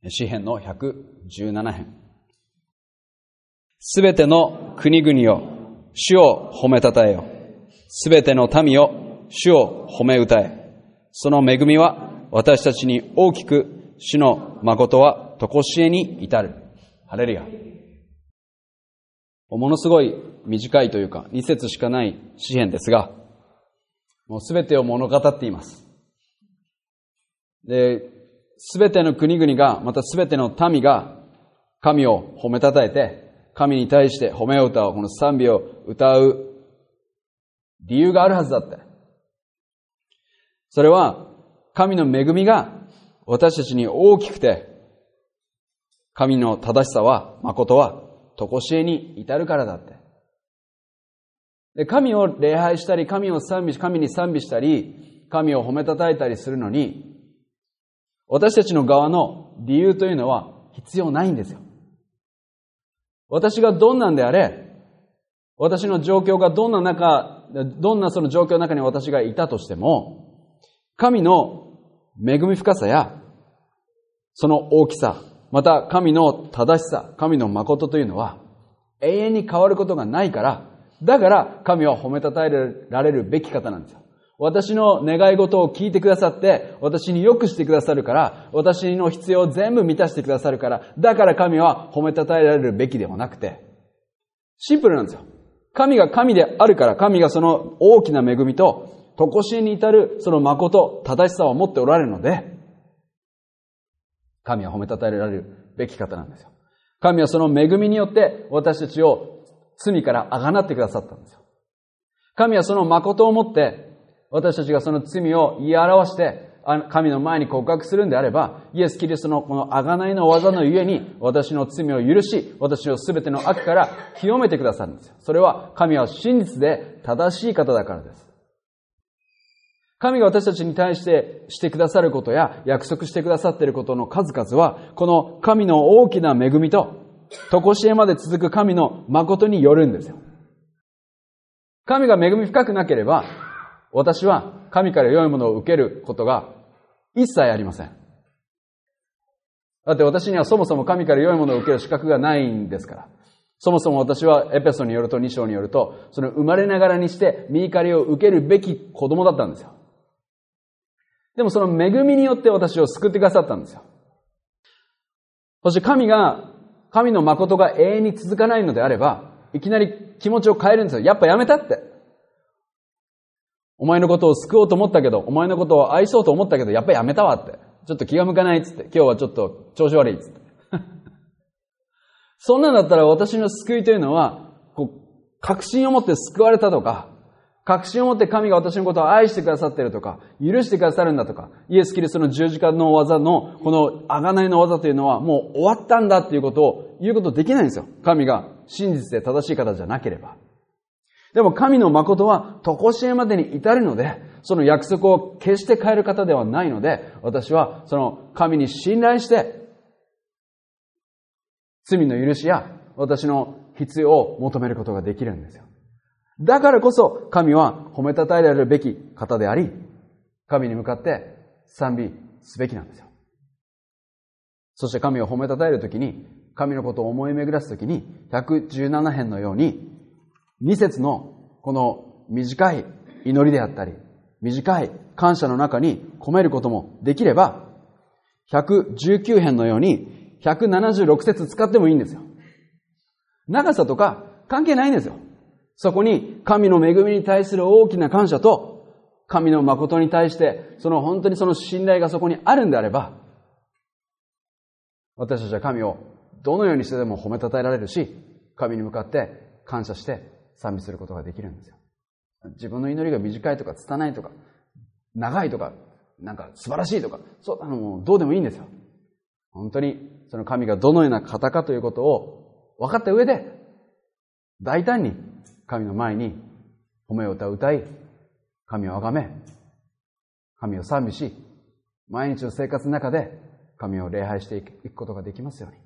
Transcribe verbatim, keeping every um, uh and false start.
詩編のひゃくじゅうなな編。すべての国々よ、主を褒めたたえよ。すべての民よ、主を褒め歌え。その恵みは私たちに大きく、主の誠は常しえに至る。ハレルヤ。ものすごい短いというか、に節しかない詩編ですが、もうすべてを物語っています。で、すべての国々が、またすべての民が神を褒めたたえて、神に対して褒めを歌う、この賛美を歌う理由があるはずだって。それは神の恵みが私たちに大きくて、神の正しさは、誠は常しえに至るからだって。で、神を礼拝したり、神を賛美し、神に賛美したり、神を褒めたたえたりするのに、私たちの側の理由というのは必要ないんですよ。私がどんなんであれ、私の状況がどんな中、どんなその状況の中に私がいたとしても、神の恵み深さや、その大きさ、また神の正しさ、神の誠というのは永遠に変わることがないから、だから神は褒めたたえられるべき方なんですよ。私の願い事を聞いてくださって、私に良くしてくださるから、私の必要を全部満たしてくださるから、だから神は褒めたたえられるべきではなくて、シンプルなんですよ。神が神であるから、神がその大きな恵みと、常しえに至るその誠、正しさを持っておられるので、神は褒めたたえられるべき方なんですよ。神はその恵みによって私たちを罪からあがなってくださったんですよ。神はその誠をもって、私たちがその罪を言い表して、神の前に告白するんであれば、イエス・キリストのこの贖いの技のゆえに、私の罪を許し、私をすべての悪から清めてくださるんですよ。それは、神は真実で正しい方だからです。神が私たちに対してしてくださることや、約束してくださっていることの数々は、この神の大きな恵みと、常しえまで続く神の誠によるんですよ。神が恵み深くなければ、私は神から良いものを受けることが一切ありません。だって私にはそもそも神から良いものを受ける資格がないんですから。そもそも私はエペソによるとに章によると、その生まれながらにして御怒りを受けるべき子供だったんですよ。でもその恵みによって私を救ってくださったんですよ。そして神が、神の誠が永遠に続かないのであれば、いきなり気持ちを変えるんですよ。やっぱやめたって。お前のことを救おうと思ったけど、お前のことを愛そうと思ったけど、やっぱりやめたわって。ちょっと気が向かないっつって。今日はちょっと調子悪いっつって。そんなんだったら私の救いというのは、こう、確信を持って救われたとか、確信を持って神が私のことを愛してくださっているとか、許してくださるんだとか、イエス・キリストの十字架の技の、この贖いの技というのはもう終わったんだっていうことを言うことできないんですよ。神が真実で正しい方じゃなければ。でも神の誠は常しえまでに至るので、その約束を決して変える方ではないので、私はその神に信頼して、罪の許しや私の必要を求めることができるんですよ。だからこそ神は褒めたたえられるべき方であり、神に向かって賛美すべきなんですよ。そして神を褒めたたえるときに、神のことを思い巡らすときに、ひゃくじゅうなな編のように、二節のこの短い祈りであったり、短い感謝の中に込めることもできれば、ひゃくじゅうきゅう編のようにひゃくななじゅうろく節使ってもいいんですよ。長さとか関係ないんですよ。そこに神の恵みに対する大きな感謝と、神の誠に対して、その本当にその信頼がそこにあるんであれば、私たちは神をどのようにしてでも褒めたたえられるし、神に向かって感謝して賛美することができるんですよ。自分の祈りが短いとか拙いとか長いとかなんか素晴らしいとか、そうあのもうどうでもいいんですよ。本当にその神がどのような方かということを分かった上で、大胆に神の前に褒め歌を歌い、神をあがめ、神を賛美し、毎日の生活の中で神を礼拝していくことができますように。